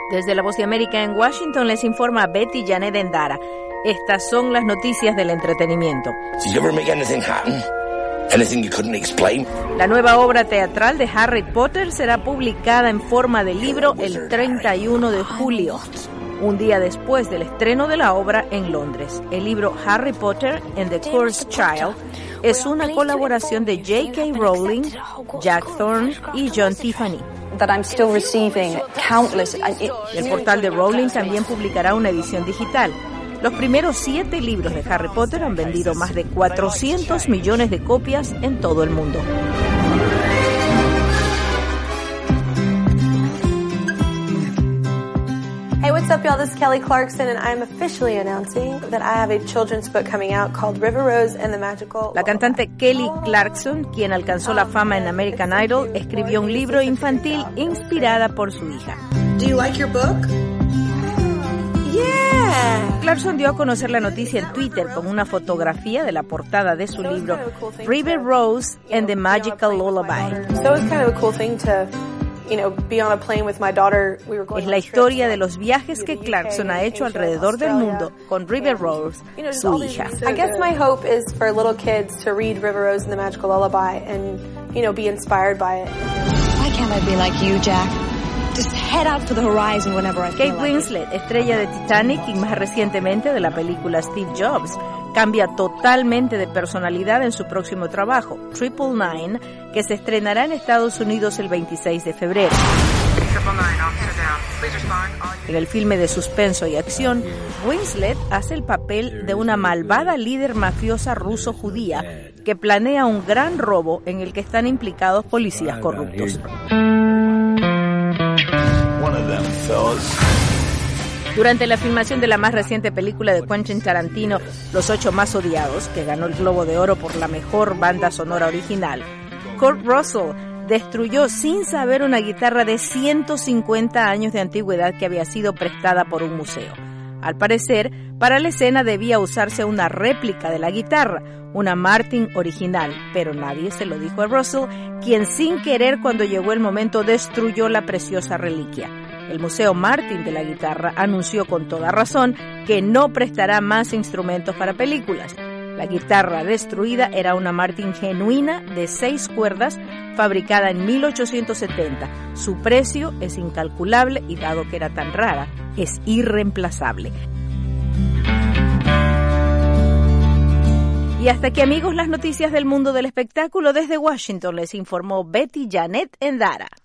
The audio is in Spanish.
Desde La Voz de América en Washington les informa Betty Janet Endara. Estas son las noticias del entretenimiento. La nueva obra teatral de Harry Potter será publicada en forma de libro el 31 de julio, un día después del estreno de la obra en Londres. El libro Harry Potter and the Cursed Child es una colaboración de J.K. Rowling, Jack Thorne y John Tiffany. El portal de Rowling también publicará una edición digital. Los primeros 7 libros de Harry Potter han vendido más de 400 millones de copias en todo el mundo. Hey, what's up, y'all? This is Kelly Clarkson, and I'm officially announcing that I have a children's book coming out called River Rose and the Magical... La cantante Kelly Clarkson, quien alcanzó la fama en American Idol, escribió un libro infantil inspirada por su hija. Do you like your book? Yeah! Clarkson dio a conocer la noticia en Twitter con una fotografía de la portada de su libro River Rose and the Magical Lullaby. So it's kind of a cool thing to... be on a plane with my daughter. Es la historia de los viajes que Clarkson ha hecho alrededor del mundo con River Rose, su hija. I guess my hope is for little kids to read River Rose and the Magical Lullaby and, be inspired by it. Why can't I be like you, Jack? Just head out for the horizon whenever I feel Kate Winslet, estrella de Titanic y más recientemente de la película Steve Jobs, cambia totalmente de personalidad en su próximo trabajo, 999, que se estrenará en Estados Unidos el 26 de febrero. En el filme de suspenso y acción, Winslet hace el papel de una malvada líder mafiosa ruso-judía que planea un gran robo en el que están implicados policías corruptos. Durante la filmación de la más reciente película de Quentin Tarantino, Los 8 más odiados, que ganó el Globo de Oro por la mejor banda sonora original, Kurt Russell destruyó sin saber una guitarra de 150 años de antigüedad que había sido prestada por un museo. Al parecer, para la escena debía usarse una réplica de la guitarra, una Martin original, pero nadie se lo dijo a Russell, quien sin querer cuando llegó el momento destruyó la preciosa reliquia. El Museo Martin de la guitarra anunció con toda razón que no prestará más instrumentos para películas. La guitarra destruida era una Martin genuina de 6 cuerdas, fabricada en 1870. Su precio es incalculable y dado que era tan rara, es irreemplazable. Y hasta aquí, amigos, las noticias del mundo del espectáculo. Desde Washington les informó Betty Janet Endara.